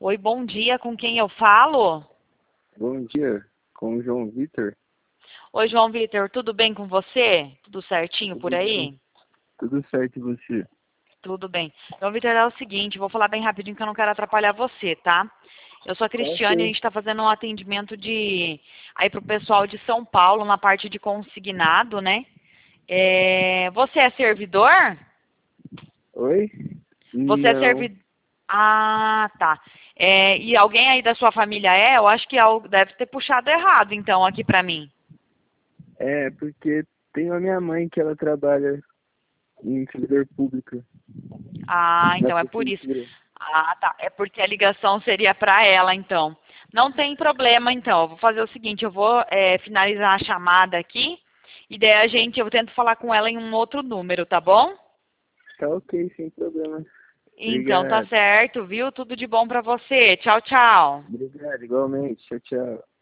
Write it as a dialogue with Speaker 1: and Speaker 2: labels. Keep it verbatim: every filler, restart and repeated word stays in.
Speaker 1: Oi, bom dia, com quem eu falo?
Speaker 2: Bom dia, com o João Vitor.
Speaker 1: Oi, João Vitor, tudo bem com você? Tudo certinho por
Speaker 2: Tudo bem?
Speaker 1: aí?
Speaker 2: Tudo certo e você?
Speaker 1: Tudo bem. João Vitor, é o seguinte, vou falar bem rapidinho que eu não quero atrapalhar você, tá? Eu sou a
Speaker 2: Tá
Speaker 1: Cristiane e a
Speaker 2: ok.
Speaker 1: gente está fazendo um atendimento de aí pro pessoal de São Paulo na parte de consignado, né? É, você é servidor?
Speaker 2: Oi?
Speaker 1: Você é
Speaker 2: Não.
Speaker 1: servidor? Ah, tá. É, e alguém aí da sua família é? Eu acho que algo deve ter puxado errado, então, aqui pra mim.
Speaker 2: É, porque tem a minha mãe que ela trabalha em servidor público,
Speaker 1: Ah,
Speaker 2: na
Speaker 1: então é por isso.
Speaker 2: prefeitura.
Speaker 1: Ah, tá. É porque a ligação seria para ela, então. Não tem problema, então. Eu vou fazer o seguinte, eu vou é, finalizar a chamada aqui e daí a gente, eu tento falar com ela em um outro número, tá bom?
Speaker 2: Tá ok, sem problema.
Speaker 1: Então tá
Speaker 2: Obrigado.
Speaker 1: certo, viu? Tudo de bom para você. Tchau, tchau.
Speaker 2: Obrigado, igualmente. Tchau, tchau.